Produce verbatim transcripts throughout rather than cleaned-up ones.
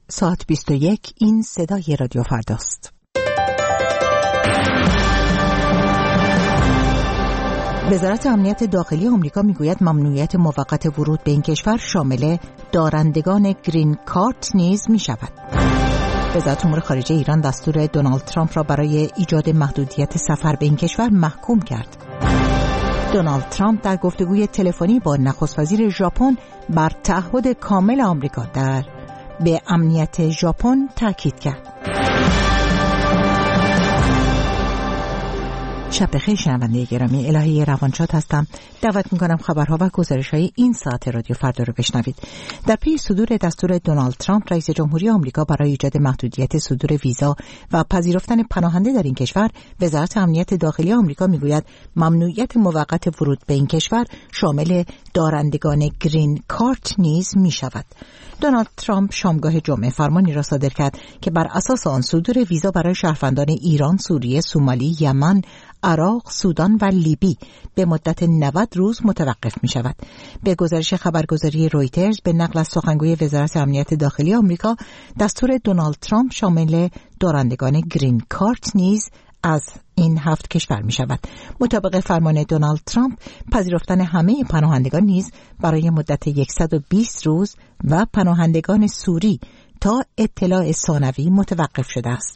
ساعت بیست و یک. این صدای رادیو فرداست. وزارت امنیت داخلی آمریکا میگوید ممنوعیت موقت ورود به این کشور شامل دارندگان گرین کارت نیز می شود. وزارت امور خارجه ایران دستور دونالد ترامپ را برای ایجاد محدودیت سفر به این کشور محکوم کرد. دونالد ترامپ در گفتگوی تلفنی با نخست وزیر ژاپن بر تعهد کامل آمریکا در به امنیت ژاپن تاکید کرد. شب بخیر شنونده گرامی، الهی روانشاد هستم. دعوت میکنم خبرها و گزارش‌های این ساعت رادیو فردا رو بشنوید. در پی صدور دستور دونالد ترامپ رئیس جمهوری آمریکا برای ایجاد محدودیت صدور ویزا و پذیرفتن پناهنده در این کشور، وزارت امنیت داخلی آمریکا میگوید ممنوعیت موقت ورود به این کشور شامل دارندگان گرین کارت نیز میشود. دونالد ترامپ شامگاه جمعه فرمانی را صادر کرد که بر اساس آن صدور ویزا برای شهروندان ایران، سوریه، سومالی، یمن، عراق، سودان و لیبی به مدت نود روز متوقف می شود. به گزارش خبرگزاری رویترز به نقل از سخنگوی وزارت امنیت داخلی آمریکا، دستور دونالد ترامپ شامل دارندگان گرین کارت نیز از این هفت کشور می شود. مطابق فرمان دونالد ترامپ، پذیرفتن همه پناهندگان نیز برای مدت صد و بیست روز و پناهندگان سوری تا اطلاع ثانوی متوقف شده است.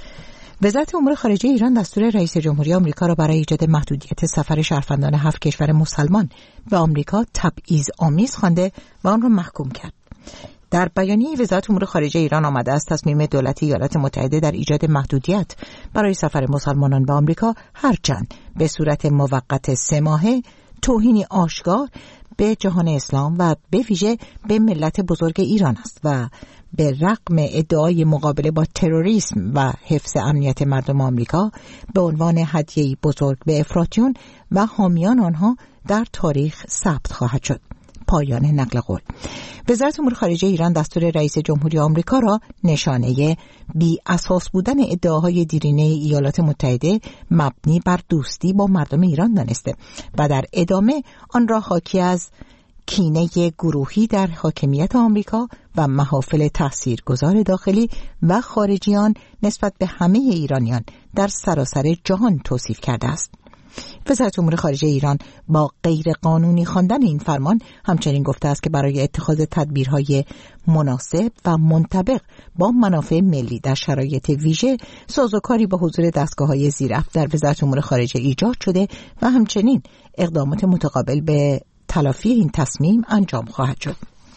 وزارت امور خارجه ایران دستور رئیس جمهوری آمریکا را برای ایجاد محدودیت سفر شهروندان هفت کشور مسلمان به آمریکا تبعیض آمیز خوانده و آن را محکوم کرد. در بیانیه وزارت امور خارجه ایران آمده است تصمیم دولت ایالات متحده در ایجاد محدودیت برای سفر مسلمانان به آمریکا هرچند به صورت موقت سه ماهه توهینی آشکار به جهان اسلام و به ویژه به ملت بزرگ ایران است و به رغم ادعای مقابله با تروریسم و حفظ امنیت مردم آمریکا به عنوان هدیه‌ای بزرگ به افراطیون و حامیان آنها در تاریخ ثبت خواهد شد. پایان نقل قول. وزارت امور خارجه ایران دستور رئیس جمهوری آمریکا را نشانه بی اساس بودن ادعاهای دیرینه ایالات متحده مبنی بر دوستی با مردم ایران دانسته و در ادامه آن را حاکی از کینه گروهی در حاکمیت آمریکا و محافل تاثیرگذار داخلی و خارجیان نسبت به همه ایرانیان در سراسر جهان توصیف کرده است. وزارت امور خارجه ایران با غیر قانونی خواندن این فرمان همچنین گفته است که برای اتخاذ تدبیرهای مناسب و منطبق با منافع ملی در شرایط ویژه سازوکاری با حضور دستگاه‌های زیرافت در وزارت امور خارجه ایجاد شده و همچنین اقدامات متقابل به تلافی این تصمیم انجام خواهد شد.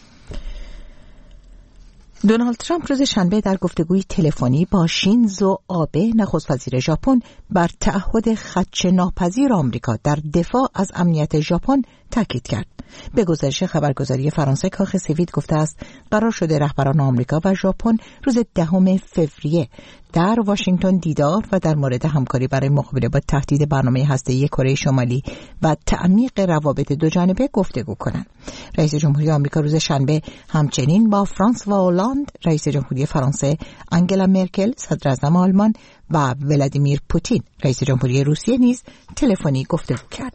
دونالد ترامپ روز شنبه در گفتگوی تلفنی با شینزو آبه نخست وزیر ژاپن بر تعهد خدشه‌ناپذیر آمریکا در دفاع از امنیت ژاپن تاکید کرد. به گزارش خبرگزاری فرانسه، کاخ سفید گفته است قرار شده رهبران آمریکا و ژاپن روز دهم فوریه در واشنگتن دیدار و در مورد همکاری برای مقابله با تهدید برنامه هسته‌ای کره شمالی و تعمیق روابط دو جانبه گفتگو کنند. رئیس جمهوری آمریکا روز شنبه همچنین با فرانسوا هولند، رئیس جمهوری فرانسه، آنگلا مرکل، صدر اعظم آلمان و ولادیمیر پوتین، رئیس جمهوری روسیه نیز تلفنی گفتگو کرد.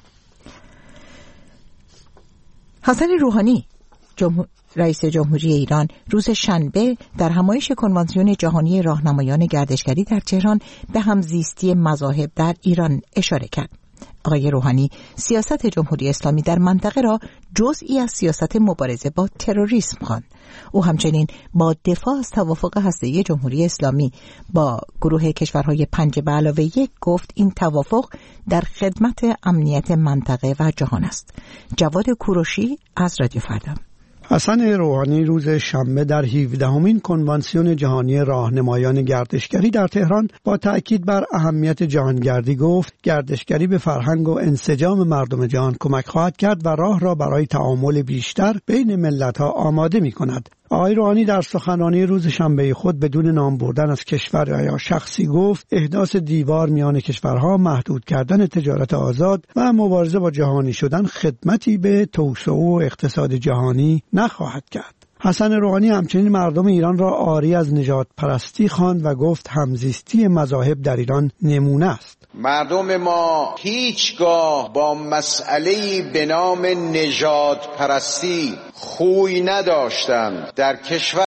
حسن روحانی، جمهور... رئیس جمهوری ایران روز شنبه در همایش کنوانسیون جهانی راهنمایان گردشگری در تهران به همزیستی مذاهب در ایران اشاره کرد. آقای روحانی سیاست جمهوری اسلامی در منطقه را جزئی از سیاست مبارزه با تروریسم خواند. او همچنین با دفاع از توافق هسته‌ای جمهوری اسلامی با گروه کشورهای پنج به علاوه یک گفت این توافق در خدمت امنیت منطقه و جهان است. جواد کوروشی از رادیو فردا. حسن روحانی روز شنبه در هفدهمین کنوانسیون جهانی راهنمایان گردشگری در تهران با تأکید بر اهمیت جهانگردی گفت گردشگری به فرهنگ و انسجام مردم جهان کمک خواهد کرد و راه را برای تعامل بیشتر بین ملت‌ها آماده می‌کند. آقای روحانی در سخنرانی روز شنبه خود بدون نام بردن از کشور یا شخصی گفت احداث دیوار میان کشورها، محدود کردن تجارت آزاد و مبارزه با جهانی شدن خدمتی به توسعه و اقتصاد جهانی نخواهد کرد. حسن روحانی همچنین مردم ایران را عاری از نژاد پرستی خواند و گفت همزیستی مذاهب در ایران نمونه است. مردم ما هیچگاه با مسئله‌ای به نام نژاد پرستی خوی نداشتند. در کشور